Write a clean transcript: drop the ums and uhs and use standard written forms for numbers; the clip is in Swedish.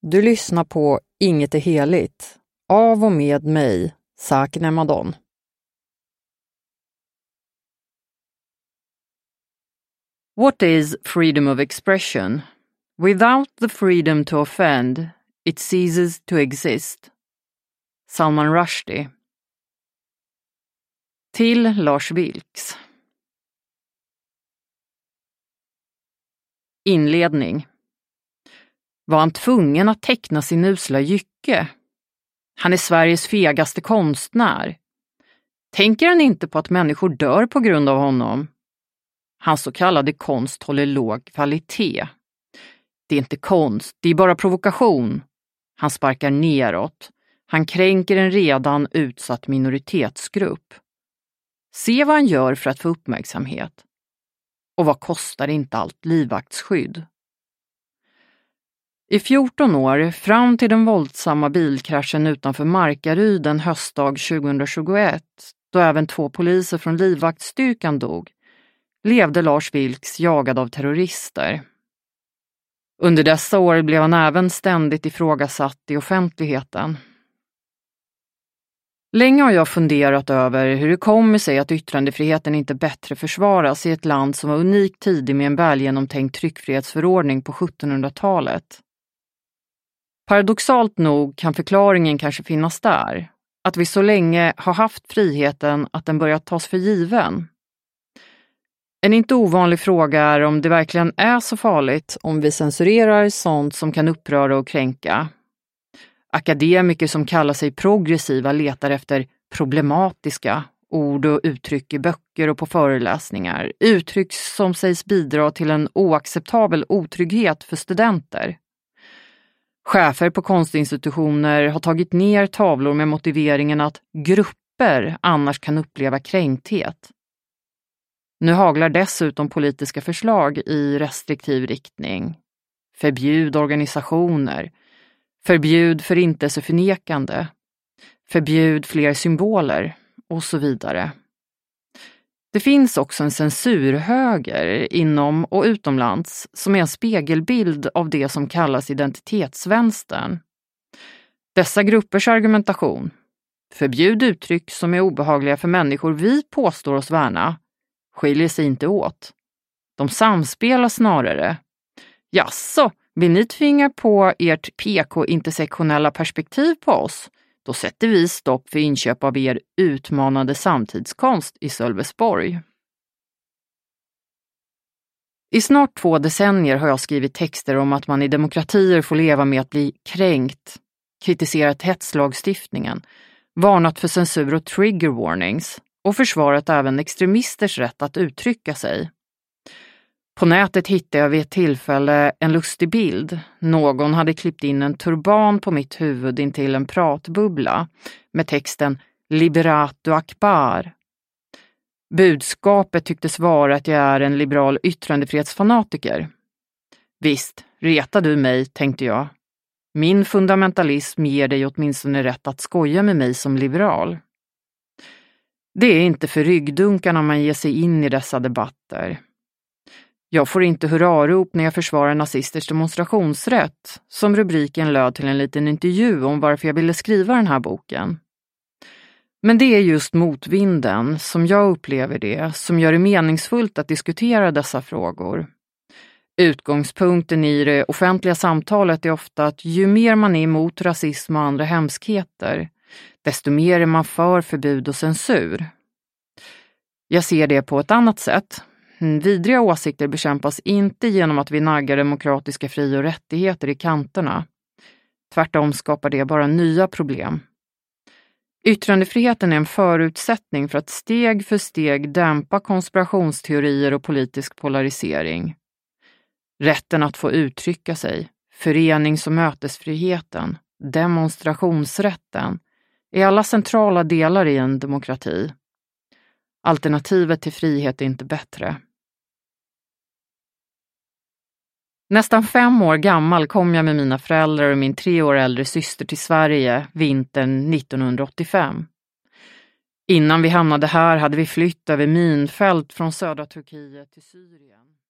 Du lyssnar på Inget är heligt, av och med mig, Sakine Madon. What is freedom of expression? Without the freedom to offend, it ceases to exist. Salman Rushdie. Till Lars Vilks. Inledning. Var han tvungen att teckna sin usla jycke? Han är Sveriges fegaste konstnär. Tänker han inte på att människor dör på grund av honom? Hans så kallade konst håller låg kvalitet. Det är inte konst, det är bara provokation. Han sparkar neråt. Han kränker en redan utsatt minoritetsgrupp. Se vad han gör för att få uppmärksamhet. Och vad kostar inte allt livvaktsskydd? I 14 år, fram till den våldsamma bilkraschen utanför Markaryd en höstdag 2021, då även 2 poliser från livvaktsstyrkan dog, levde Lars Vilks jagad av terrorister. Under dessa år blev han även ständigt ifrågasatt i offentligheten. Länge har jag funderat över hur det kommer sig att yttrandefriheten inte bättre försvaras i ett land som var unikt tidig med en välgenomtänkt tryckfrihetsförordning på 1700-talet. Paradoxalt nog kan förklaringen kanske finnas där, att vi så länge har haft friheten att den börjat tas för given. En inte ovanlig fråga är om det verkligen är så farligt om vi censurerar sånt som kan uppröra och kränka. Akademiker som kallar sig progressiva letar efter problematiska ord och uttryck i böcker och på föreläsningar. Uttryck som sägs bidra till en oacceptabel otrygghet för studenter. Chefer på konstinstitutioner har tagit ner tavlor med motiveringen att grupper annars kan uppleva kränkthet. Nu haglar dessutom politiska förslag i restriktiv riktning. Förbjud organisationer. Förbjud förintelseförnekande. Förbjud fler symboler och så vidare. Det finns också en censurhöger inom och utomlands som är en spegelbild av det som kallas identitetsvänstern. Dessa gruppers argumentation, förbjud uttryck som är obehagliga för människor vi påstår oss värna, skiljer sig inte åt. De samspelar snarare. Jaså, vill ni tvinga på ert PK-intersektionella perspektiv på oss? Då sätter vi stopp för inköp av er utmanande samtidskonst i Sölvesborg. I snart 2 decennier har jag skrivit texter om att man i demokratier får leva med att bli kränkt, kritiserat hetslagstiftningen, varnat för censur och trigger warnings och försvarat även extremisters rätt att uttrycka sig. På nätet hittade jag vid ett tillfälle en lustig bild. Någon hade klippt in en turban på mitt huvud intill en pratbubbla med texten Liberatu Akbar. Budskapet tycktes vara att jag är en liberal yttrandefrihetsfanatiker. Visst, retar du mig, tänkte jag. Min fundamentalism ger dig åtminstone rätt att skoja med mig som liberal. Det är inte för ryggdunkarna man ger sig in i dessa debatter. Jag får inte hurrarop när jag försvarar nazisters demonstrationsrätt, som rubriken löd till en liten intervju om varför jag ville skriva den här boken. Men det är just motvinden, som jag upplever det, som gör det meningsfullt att diskutera dessa frågor. Utgångspunkten i det offentliga samtalet är ofta att ju mer man är emot rasism och andra hemskheter, desto mer är man för förbud och censur. Jag ser det på ett annat sätt. Vidriga åsikter bekämpas inte genom att vi naggar demokratiska fri- och rättigheter i kanterna. Tvärtom skapar det bara nya problem. Yttrandefriheten är en förutsättning för att steg för steg dämpa konspirationsteorier och politisk polarisering. Rätten att få uttrycka sig, förenings- och mötesfriheten, demonstrationsrätten är alla centrala delar i en demokrati. Alternativet till frihet är inte bättre. Nästan 5 år gammal kom jag med mina föräldrar och min 3 år äldre syster till Sverige vintern 1985. Innan vi hamnade här hade vi flytt över minfält från södra Turkiet till Syrien.